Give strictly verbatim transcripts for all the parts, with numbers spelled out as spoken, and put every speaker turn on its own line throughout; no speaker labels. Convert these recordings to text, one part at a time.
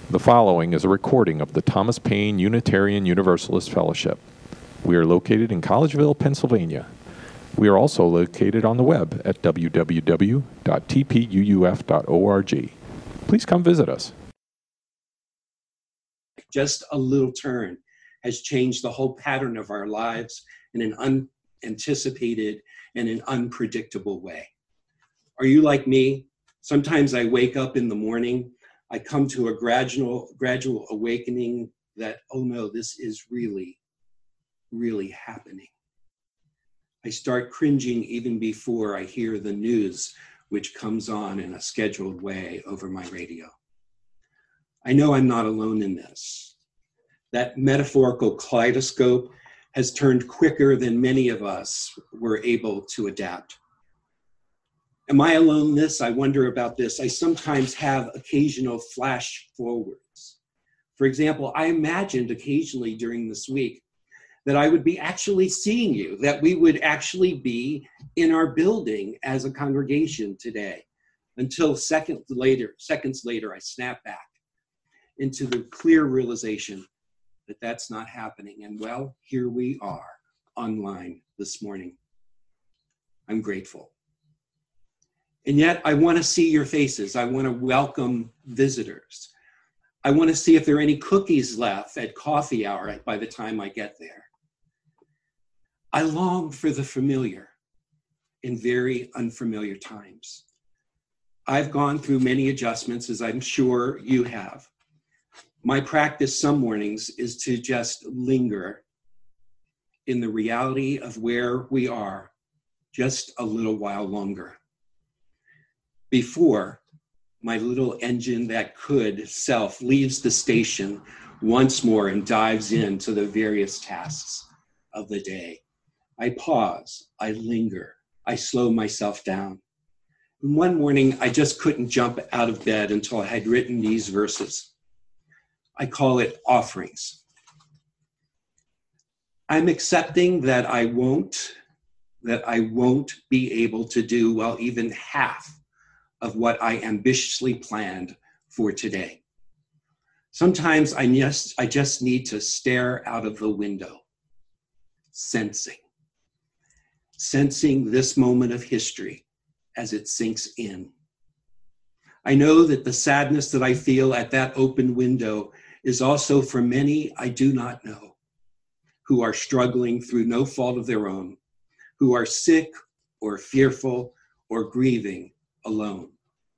The following is a recording of the Thomas Paine Unitarian Universalist Fellowship. We are located in Collegeville, Pennsylvania. We are also located on the web at w w w dot t p u u f dot org. Please come visit us.
Just a little turn has changed the whole pattern of our lives in an unanticipated and an unpredictable way. Are you like me? Sometimes I wake up in the morning, I come to a gradual, gradual awakening that, oh no, this is really, really happening. I start cringing even before I hear the news, which comes on in a scheduled way over my radio. I know I'm not alone in this. That metaphorical kaleidoscope has turned quicker than many of us were able to adapt. Am I alone in this? I wonder about this. I sometimes have occasional flash forwards. For example, I imagined occasionally during this week that I would be actually seeing you, that we would actually be in our building as a congregation today. Until seconds later, seconds later, I snap back into the clear realization that that's not happening. And well, here we are online this morning. I'm grateful. And yet I want to see your faces. I want to welcome visitors. I want to see if there are any cookies left at coffee hour by the time I get there. I long for the familiar in very unfamiliar times. I've gone through many adjustments, as I'm sure you have. My practice some mornings is to just linger in the reality of where we are just a little while longer before my little engine that could self leaves the station once more and dives into the various tasks of the day. I pause, I linger, I slow myself down. And one morning, I just couldn't jump out of bed until I had written these verses. I call it offerings. I'm accepting that I won't, that I won't be able to do, well, even half of what I ambitiously planned for today. Sometimes I just, I just need to stare out of the window, sensing, sensing this moment of history as it sinks in. I know that the sadness that I feel at that open window is also for many I do not know, who are struggling through no fault of their own, who are sick or fearful or grieving alone.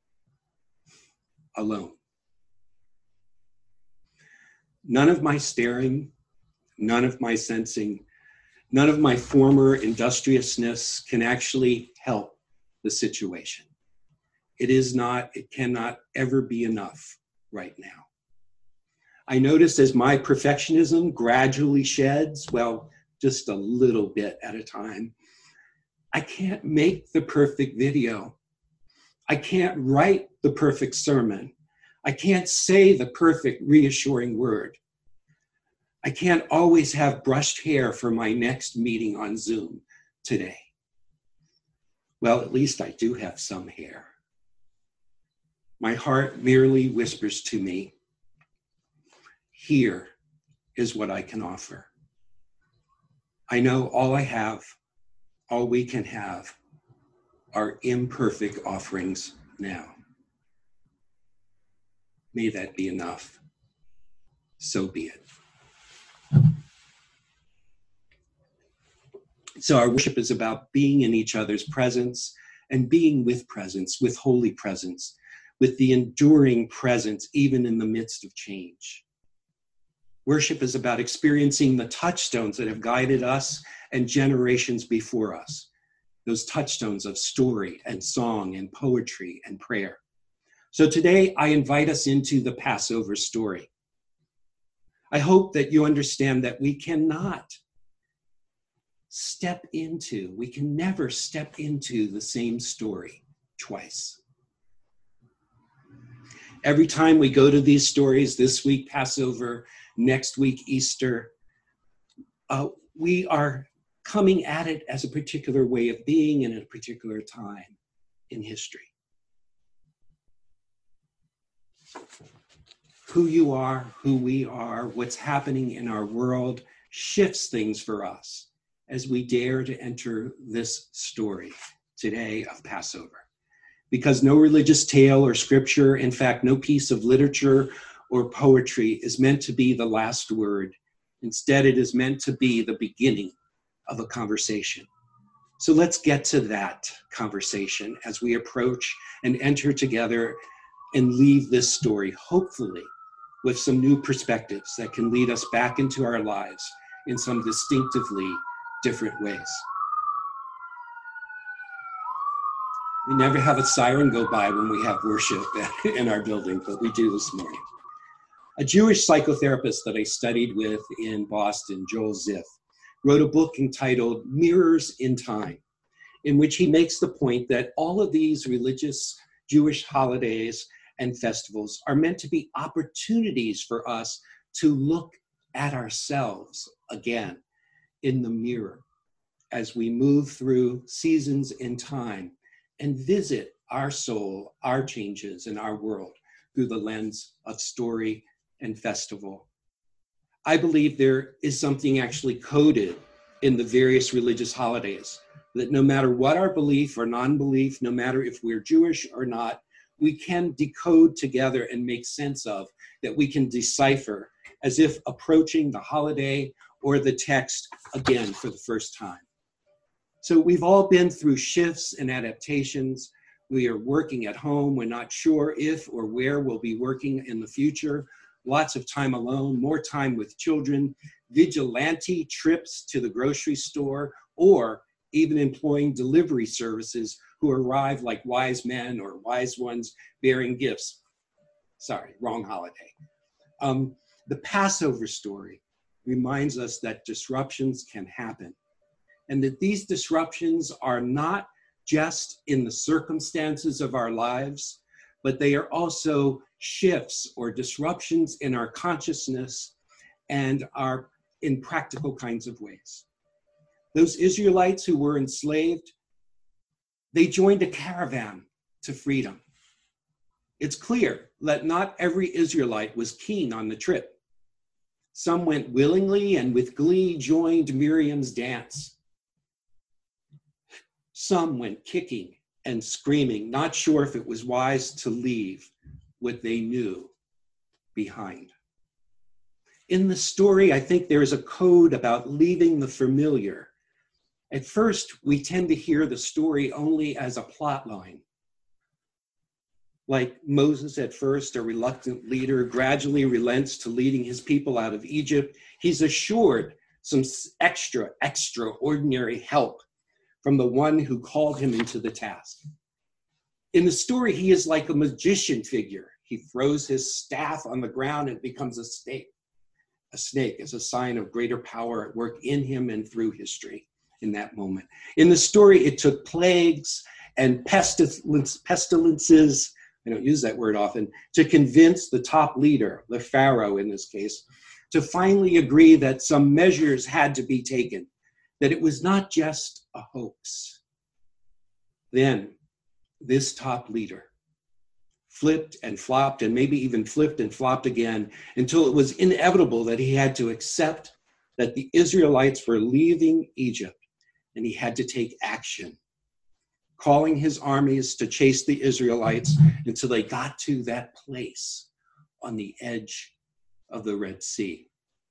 Alone. None of my staring, none of my sensing, none of my former industriousness can actually help the situation. It is not, it cannot ever be enough right now. I notice as my perfectionism gradually sheds, well, just a little bit at a time, I can't make the perfect video. I can't write the perfect sermon. I can't say the perfect reassuring word. I can't always have brushed hair for my next meeting on Zoom today. Well, at least I do have some hair. My heart merely whispers to me, here is what I can offer. I know all I have, all we can have, are imperfect offerings now. May that be enough. So be it. So our worship is about being in each other's presence and being with presence, with holy presence, with the enduring presence, even in the midst of change. Worship is about experiencing the touchstones that have guided us and generations before us. Those touchstones of story and song and poetry and prayer. So today I invite us into the Passover story. I hope that you understand that we cannot step into, we can never step into the same story twice. Every time we go to these stories, this week Passover, next week Easter, uh, we are coming at it as a particular way of being and at a particular time in history. who you are, who we are, what's happening in our world shifts things for us as we dare to enter this story today of Passover. Because no religious tale or scripture, in fact, no piece of literature or poetry is meant to be the last word. Instead, it is meant to be the beginning of a conversation. So let's get to that conversation as we approach and enter together and leave this story, hopefully, with some new perspectives that can lead us back into our lives in some distinctively different ways. We never have a siren go by when we have worship in our building, but we do this morning. A Jewish psychotherapist that I studied with in Boston, Joel Ziff, wrote a book entitled Mirrors in Time, in which he makes the point that all of these religious Jewish holidays and festivals are meant to be opportunities for us to look at ourselves again in the mirror as we move through seasons in time and visit our soul, our changes in our world through the lens of story and festival. I believe there is something actually coded in the various religious holidays that no matter what our belief or non-belief, no matter if we're Jewish or not, we can decode together and make sense of, that we can decipher as if approaching the holiday or the text again for the first time. So we've all been through shifts and adaptations. We are working at home. We're not sure if or where we'll be working in the future. Lots of time alone, more time with children, vigilante trips to the grocery store, or even employing delivery services who arrive like wise men or wise ones bearing gifts. Sorry, wrong holiday. Um, the Passover story reminds us that disruptions can happen, and that these disruptions are not just in the circumstances of our lives, but they are also shifts or disruptions in our consciousness and are in practical kinds of ways. Those Israelites who were enslaved, they joined a caravan to freedom. It's clear that not every Israelite was keen on the trip. Some went willingly and with glee joined Miriam's dance. Some went kicking and screaming, not sure if it was wise to leave what they knew behind. In the story, I think there is a code about leaving the familiar. At first, we tend to hear the story only as a plot line. Like Moses at first, a reluctant leader, gradually relents to leading his people out of Egypt. He's assured some extra, extraordinary help from the one who called him into the task. In the story, he is like a magician figure. He throws his staff on the ground and it becomes a snake. A snake is a sign of greater power at work in him and through history in that moment. In the story, it took plagues and pestilences, I don't use that word often, to convince the top leader, the Pharaoh in this case, to finally agree that some measures had to be taken, that it was not just a hoax. Then this top leader flipped and flopped and maybe even flipped and flopped again until it was inevitable that he had to accept that the Israelites were leaving Egypt and he had to take action, calling his armies to chase the Israelites until they got to that place on the edge of the Red Sea.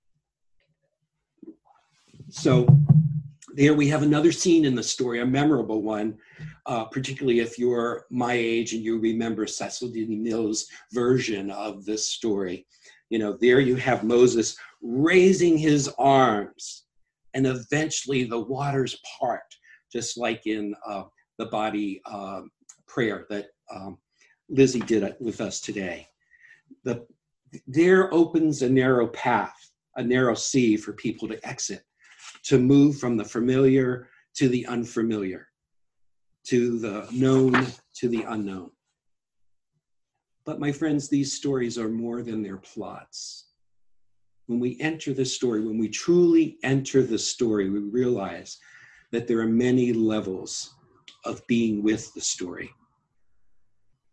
So there we have another scene in the story, a memorable one, uh, particularly if you're my age and you remember Cecil B. DeMille's version of this story. You know, there you have Moses raising his arms, and eventually the waters part, just like in uh, the body uh, prayer that um, Lizzie did with us today. The, there opens a narrow path, a narrow sea for people to exit, to move from the familiar to the unfamiliar, to the known to the unknown. But my friends, these stories are more than their plots. When we enter the story, when we truly enter the story, we realize that there are many levels of being with the story.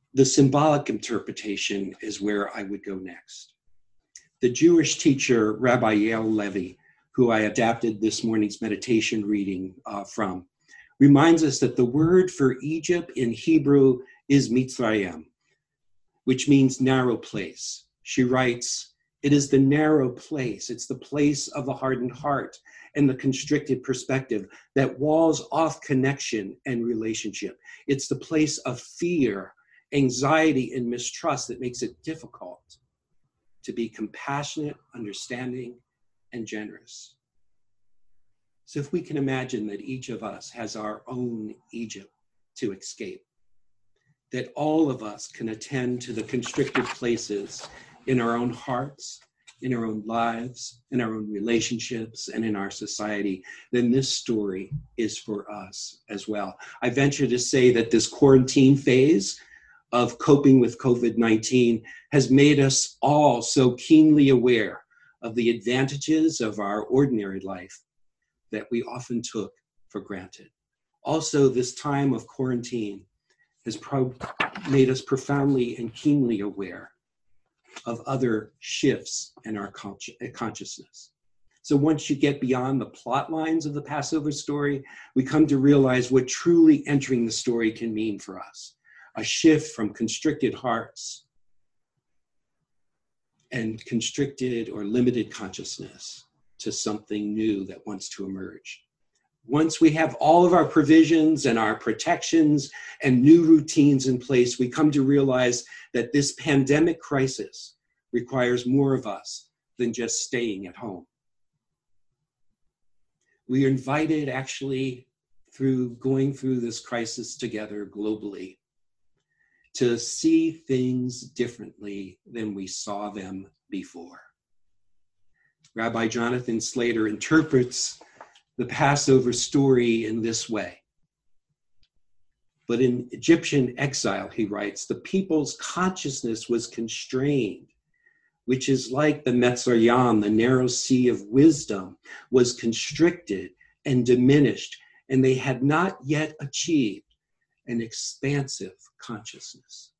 The symbolic interpretation is where I would go next. The Jewish teacher, Rabbi Yael Levi, who I adapted this morning's meditation reading uh, from, reminds us that the word for Egypt in Hebrew is Mitzrayim, which means narrow place. She writes, "It is the narrow place. It's the place of the hardened heart and the constricted perspective that walls off connection and relationship. It's the place of fear, anxiety, and mistrust that makes it difficult to be compassionate, understanding, and generous." So if we can imagine that each of us has our own Egypt to escape, that all of us can attend to the constricted places in our own hearts, in our own lives, in our own relationships, and in our society, then this story is for us as well. I venture to say that this quarantine phase of coping with COVID nineteen has made us all so keenly aware of the advantages of our ordinary life that we often took for granted. Also, this time of quarantine has pro- made us profoundly and keenly aware of other shifts in our con- consciousness. So once you get beyond the plot lines of the Passover story, we come to realize what truly entering the story can mean for us. A shift from constricted hearts and constricted or limited consciousness to something new that wants to emerge. Once we have all of our provisions and our protections and new routines in place, we come to realize that this pandemic crisis requires more of us than just staying at home. We are invited, actually, through going through this crisis together globally, to see things differently than we saw them before. Rabbi Jonathan Slater interprets the Passover story in this way. But in Egyptian exile, he writes, the people's consciousness was constrained, which is like the Metzrayim, the narrow sea of wisdom, was constricted and diminished, and they had not yet achieved an expansive consciousness.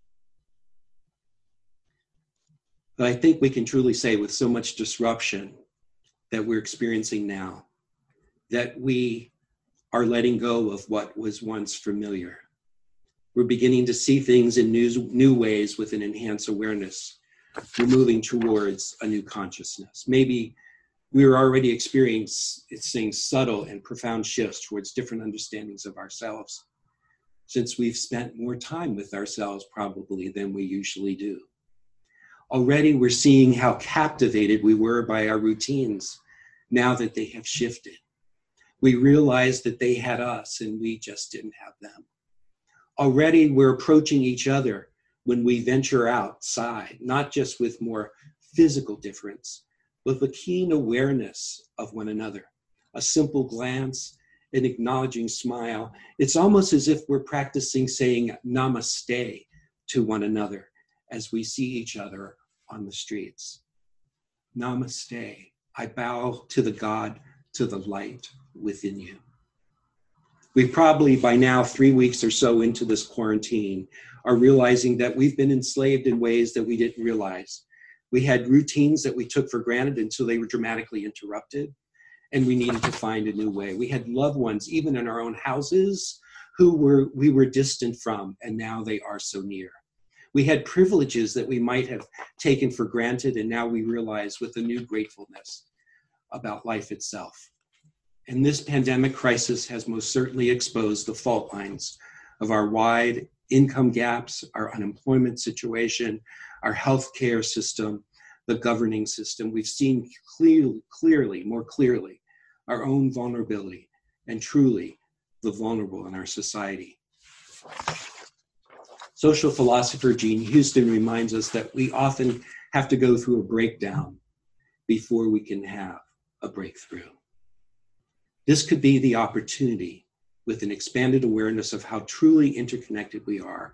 But I think we can truly say with so much disruption that we're experiencing now, that we are letting go of what was once familiar. We're beginning to see things in new, new ways with an enhanced awareness. We're moving towards a new consciousness. Maybe we're already experiencing subtle and profound shifts towards different understandings of ourselves, since we've spent more time with ourselves probably than we usually do. Already we're seeing how captivated we were by our routines now that they have shifted. We realized that they had us and we just didn't have them. Already we're approaching each other when we venture outside, not just with more physical difference, but with a keen awareness of one another. A simple glance, an acknowledging smile. It's almost as if we're practicing saying namaste to one another as we see each other on the streets. Namaste. I bow to the God, to the light within you. We probably by now, three weeks or so into this quarantine, are realizing that we've been enslaved in ways that we didn't realize. We had routines that we took for granted until they were dramatically interrupted, and we needed to find a new way. We had loved ones, even in our own houses, who were we were distant from, and now they are so near. We had privileges that we might have taken for granted, and now we realize with a new gratefulness about life itself. And this pandemic crisis has most certainly exposed the fault lines of our wide income gaps, our unemployment situation, our healthcare system, the governing system. We've seen clearly, clearly, more clearly, our own vulnerability and truly the vulnerable in our society. Social philosopher Jean Houston reminds us that we often have to go through a breakdown before we can have a breakthrough. This could be the opportunity, with an expanded awareness of how truly interconnected we are,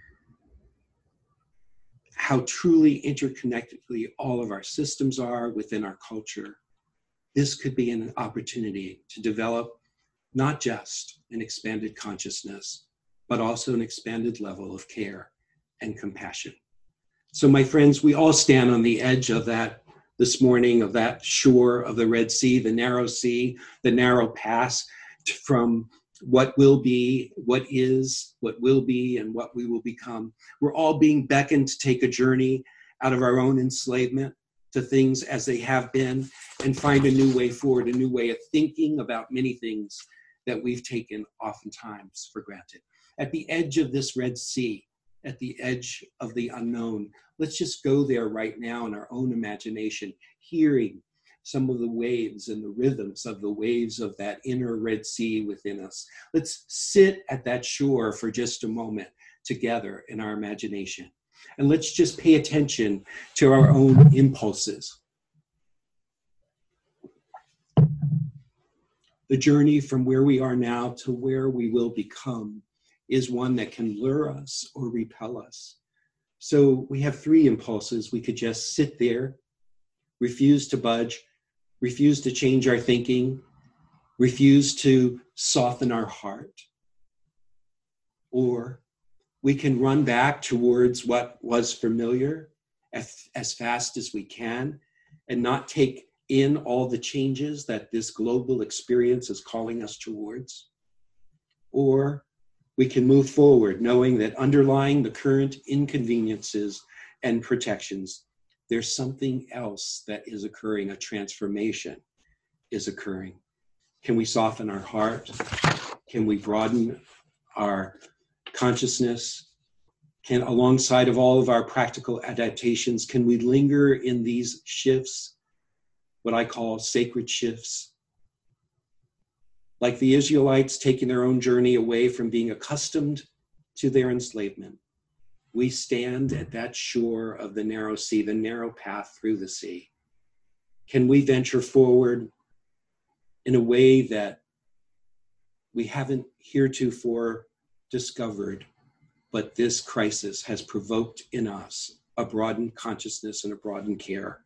how truly interconnectedly all of our systems are within our culture. This could be an opportunity to develop not just an expanded consciousness, but also an expanded level of care and compassion. So my friends, we all stand on the edge of that this morning, of that shore of the Red Sea, the narrow sea, the narrow pass from what will be, what is, what will be, and what we will become. We're all being beckoned to take a journey out of our own enslavement to things as they have been and find a new way forward, a new way of thinking about many things that we've taken oftentimes for granted. At the edge of this Red Sea, at the edge of the unknown, let's just go there right now in our own imagination, hearing some of the waves and the rhythms of the waves of that inner Red Sea within us. Let's sit at that shore for just a moment together in our imagination. And let's just pay attention to our own impulses. The journey from where we are now to where we will become is one that can lure us or repel us. So we have three impulses. We could just sit there, refuse to budge, refuse to change our thinking, refuse to soften our heart. Or we can run back towards what was familiar as, as fast as we can and not take in all the changes that this global experience is calling us towards. Or we can move forward knowing that underlying the current inconveniences and protections, there's something else that is occurring, a transformation is occurring. Can we soften our heart? Can we broaden our consciousness? Can, alongside of all of our practical adaptations, can we linger in these shifts, what I call sacred shifts? Like the Israelites taking their own journey away from being accustomed to their enslavement, we stand at that shore of the narrow sea, the narrow path through the sea. Can we venture forward in a way that we haven't heretofore discovered, but this crisis has provoked in us a broadened consciousness and a broadened care?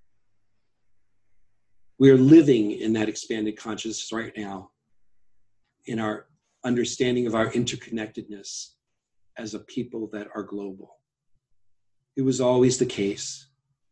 We are living in that expanded consciousness right now, in our understanding of our interconnectedness as a people that are global. It was always the case.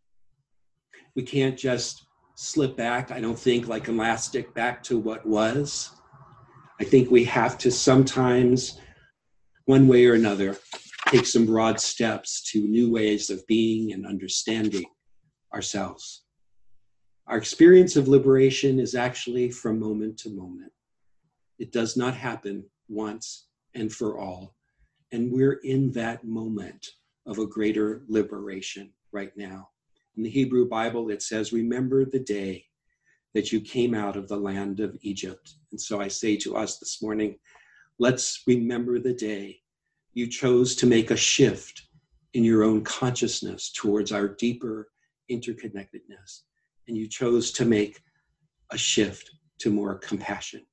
We can't just slip back, I don't think, like elastic back to what was. I think we have to sometimes, one way or another, take some broad steps to new ways of being and understanding ourselves. Our experience of liberation is actually from moment to moment. It does not happen once and for all. And we're in that moment of a greater liberation right now. In the Hebrew Bible, it says, remember the day that you came out of the land of Egypt. And so I say to us this morning, let's remember the day you chose to make a shift in your own consciousness towards our deeper interconnectedness. And you chose to make a shift to more compassion.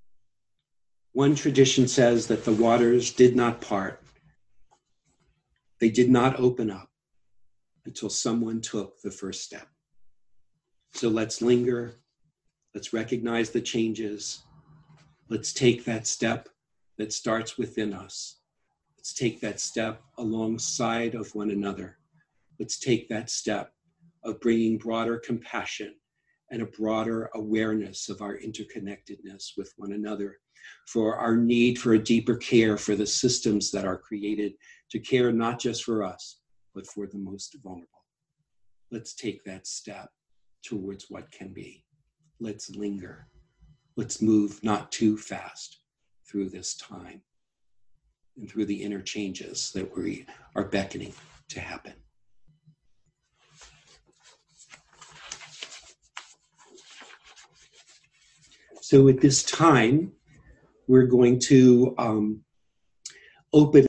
One tradition says that the waters did not part. They did not open up until someone took the first step. So let's linger. Let's recognize the changes. Let's take that step that starts within us. Let's take that step alongside of one another. Let's take that step of bringing broader compassion and a broader awareness of our interconnectedness with one another, for our need for a deeper care for the systems that are created to care not just for us, but for the most vulnerable. Let's take that step towards what can be. Let's linger. Let's move not too fast through this time and through the inner changes that we are beckoning to happen. So at this time, we're going to um, open